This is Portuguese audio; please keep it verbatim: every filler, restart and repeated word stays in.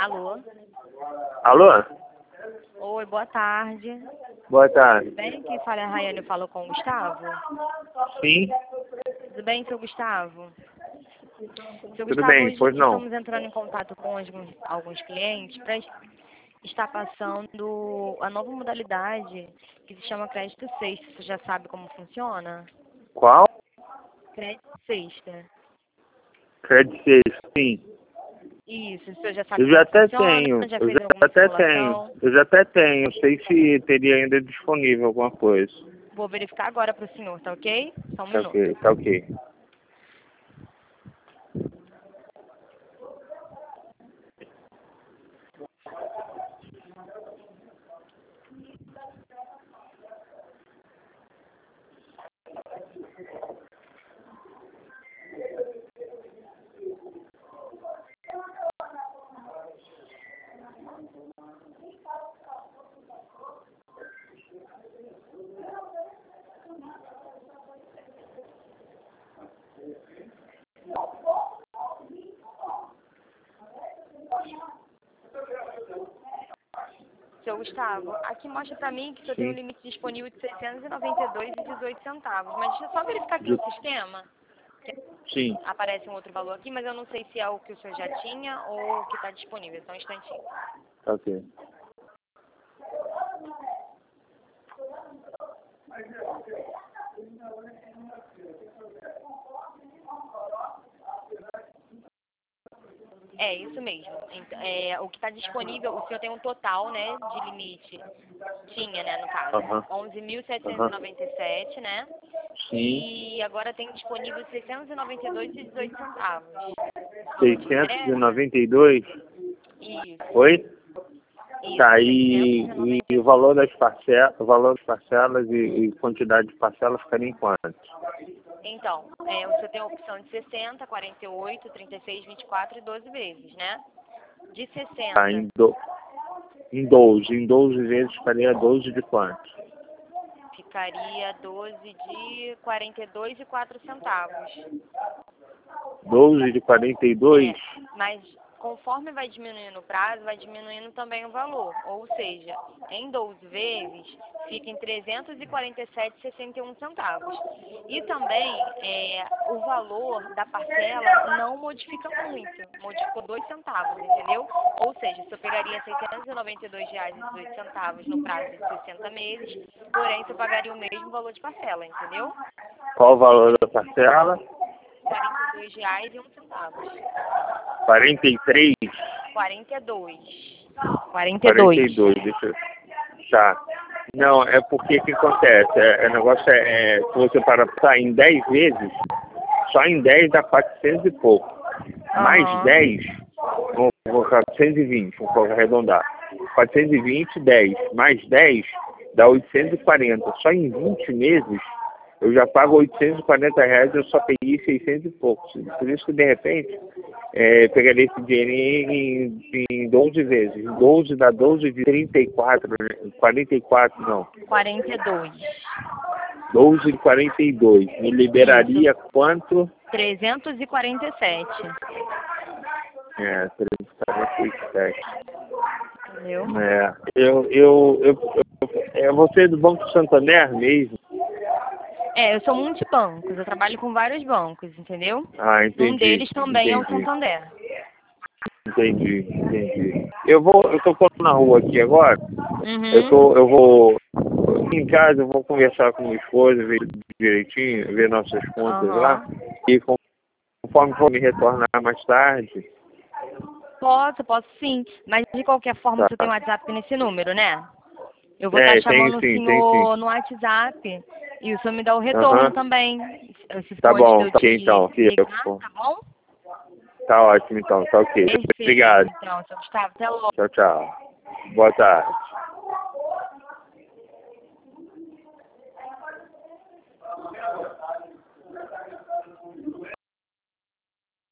Alô? Alô? Oi, boa tarde. Boa tarde. Tudo bem? Quem fala é a Rayane, eu falo com o Gustavo. Sim? Tudo bem, seu Gustavo? Seu Tudo Gustavo, bem, hoje pois não. estamos entrando em contato com alguns, alguns clientes para estar passando a nova modalidade que se chama crédito sexta. Você já sabe como funciona? Qual? Crédito sexta. Crédito sexta, sim. Isso, você já sabe Eu já como até funciona? tenho, Já eu fez já alguma até tenho, simulação? eu já até tenho. Não sei se teria ainda disponível alguma coisa. Vou verificar agora para o senhor, tá ok? Só um Tá minuto. ok, tá ok. Seu Gustavo, aqui mostra pra mim que você tem um Sim. limite disponível de seiscentos e noventa e dois reais e dezoito centavos. Mas deixa eu só verificar aqui De- no sistema. Sim, Aparece um outro valor aqui, mas eu não sei se é o que o senhor já tinha ou o que está disponível. Só um instantinho. tá ok. É, isso mesmo. Então, é, o que está disponível, o senhor tem um total, né, de limite. Tinha, né, no caso. Aham, onze mil setecentos e aham. noventa e sete, né? Sim. E agora tem disponível seiscentos e noventa e dois reais e dezoito centavos. O valor te seiscentos e interessa? noventa e dois. Isso. Oi? Isso, Tá, seiscentos e, e e, noventa e e o dois. valor das parcelas, o valor das parcelas e, e quantidade de parcelas ficaria em quanto? Então, é, o senhor tem a opção de sessenta, quarenta e oito, trinta e seis, vinte e quatro e doze vezes, né? De Tá, sessenta, em, do, em doze. Em doze vezes ficaria doze de quanto? ficaria doze de quarenta e dois e quatro centavos. doze de quarenta e dois? É, mas conforme vai diminuindo o prazo, vai diminuindo também o valor. Ou seja, em doze vezes, fica em trezentos e quarenta e sete reais e sessenta e um centavos. E também, é, o valor da parcela não modifica muito, modificou dois centavos, entendeu? Ou seja, você pegaria seiscentos e noventa e dois reais e dezoito centavos no prazo de sessenta meses, porém você pagaria o mesmo valor de parcela, entendeu? Qual o valor da parcela? quarenta e dois reais e um centavo. quarenta e três? quarenta e dois. quarenta e quarenta dois. e dois, deixa eu... Tá. Não, é porque o que acontece? É, é negócio é, é, se você para pensar em dez vezes, só em dez dá quatrocentos e pouco. Mais Aham. dez, vou vou quatrocentos e vinte, vou arredondar. quatrocentos e vinte, dez. Mais dez dá oitocentos e quarenta. Só em vinte meses eu já pago oitocentos e quarenta reais, eu só peguei seiscentos e poucos. Por isso que, de repente, é, pegaria esse dinheiro em, em, em doze vezes. doze dá doze de trinta e quatro, né? quarenta e quatro, não. quarenta e dois. doze de quarenta e dois. Me liberaria quanto? trezentos e quarenta e sete. É, trezentos e quarenta e sete. Entendeu? É, eu, eu, eu, eu, é você do Banco Santander mesmo? É, eu sou multibancos, eu trabalho com vários bancos, entendeu? Ah, Um entendi, deles também é o entendi, Santander. entendi, entendi. Eu vou, eu tô pondo na rua aqui agora, eu Uhum. tô, eu vou, em casa eu vou conversar com minha esposa, ver direitinho, ver nossas contas lá, Aham. e conforme for me retornar mais tarde, Posso, posso sim. Mas de qualquer forma, tá. você tem um WhatsApp nesse número, né? Eu vou estar É, tem chamando o sim, tem sim. senhor no WhatsApp e o senhor me dá o retorno Aham. também. Se Tá for antes de bom, eu tá ok te então, ligar, Fio. tá bom? Tá ótimo então, tá ok. Perfeito, Obrigado. então, seu Gustavo. Até logo. Tchau, tchau. Boa tarde.